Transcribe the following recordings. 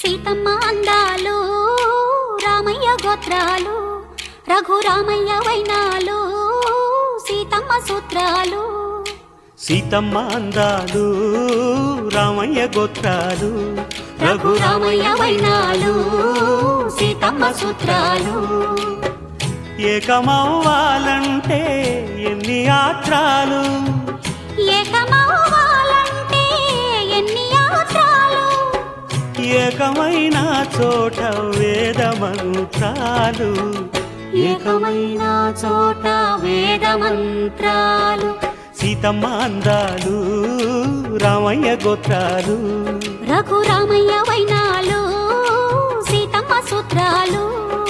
సీతమ్మ అందాలు రామయ్య గోత్రాలు రఘురామయ్య వైనాలు సీతమ్మ సూత్రాలు. సీతమ్మ అందాలు రామయ్య గోత్రాలు రఘురామయ్య వైనాలు సీతమ్మ సూత్రాలు. ఏకమవ్వాలంటే ఎన్ని యాత్రాలు, ఏకమవ్వాలంటే ఎన్ని యాత్రాలు, ఏకమైన చోట వేద మంత్రాలు, ఏకమైన చోట వేద మంత్రాలు. సీతమ్మ అందాలు రామయ్య గోత్రాలు రఘురామయ్య వైనాలు సీతమ్మ సూత్రాలు.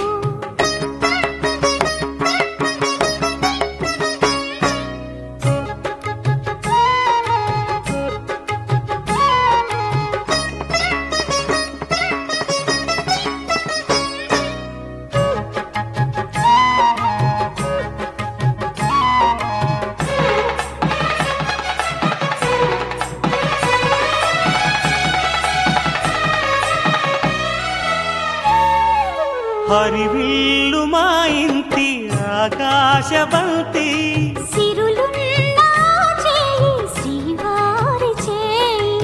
హరివిల్లు మా ఇంటి ఆకాశబంతి, సిరులున్న చేయి శ్రీవారి చేయి,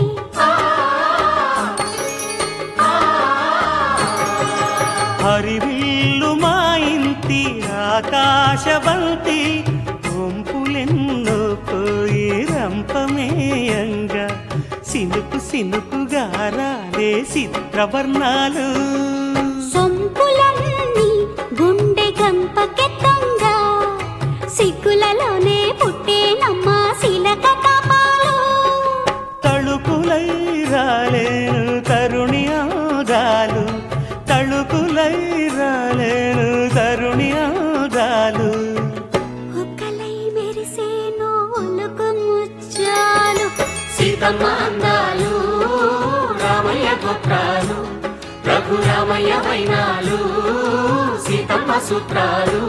హరివిల్లు మా ఇంటి ఆకాశబంతి, వంపులెన్నో పోయి రంపమేయంగా సినుకు సినుకుగా రాలే చిత్రవర్ణాలు. సొంపులన్నీ గుండె గంపకెత్తంగా సిగ్గులలోనే పుట్టేనమ్మ శిలక తాపాలు. తళుకులై రాలేను తరుణి ఆగాలు, తళుకులై రాలేను తరుణి ఆగాలు. ఒక్కలై మెరిసేను ఒలుకు ముచ్చాలు. సీతమ్మ అందాలు రామయ్య గోత్రాలు రఘురామయ్య వైనాలు సీతమ్మ సూత్రాలు.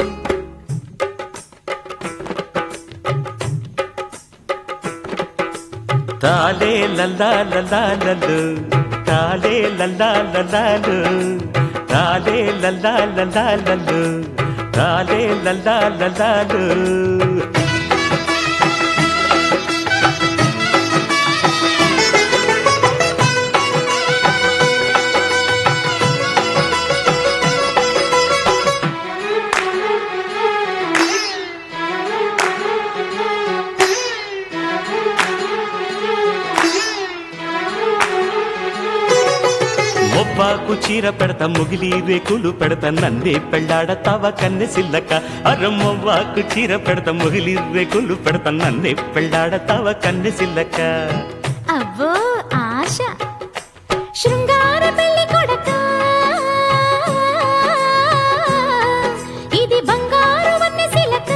తాలే లల్లా లల్లాలలు, తాలే లల్లా లల్లాలు, తాలే లల్లా లల్లాలలు, తాలే లల్లా లల్లాలు. మొవ్వాకు చీర పెడతా ముగిలి రేకులు పెడతా నన్నే పెళ్ళాడతావ కన్నె సిల్లక. అరమ్మవ్వాకు చీర పెడతా ముగిలి రేకులు పెడతా నన్నే పెళ్ళాడతావ కన్నె సిల్లక. అవ్వో ఆశ శృంగార పెళ్లి కొడక, ఇది బంగారు వన్నె సిలక.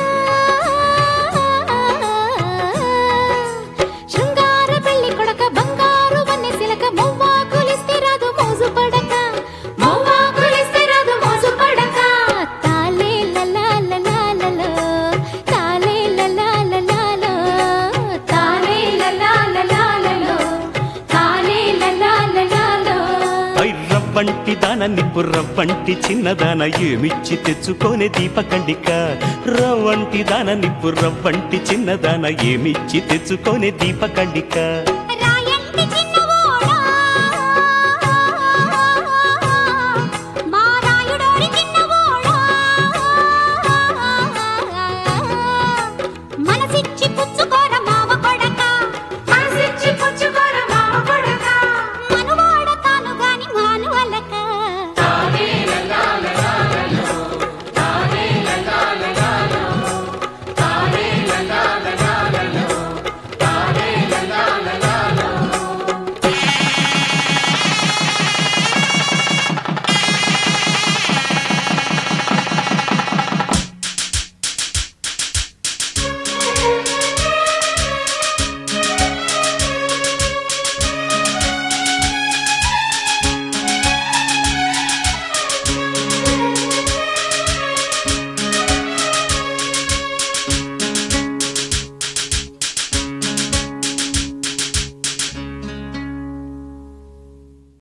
శృంగార పెళ్లి కొడక బంగారు వన్నె సిలక, మొవ్వాకులిస్తే రాదు మోజు పడక, మొవ్వాకులిస్తే రాదు మోజు పడక. తాలే లలా లలాలలో, తాలే లలా లలాలో, తాలే లలా లలాలలో, తాలే లలా లలాలో. రవ్వంటి దాన నిప్పు రవ్వంటి చిన్నదాన ఏమిచ్చి తెచ్చుకోనే దీపకండిక. రవ్వంటి దాన నిప్పు రవ్వంటి చిన్నదాన ఏమిచ్చి తెచ్చుకోనే దీపకండిక.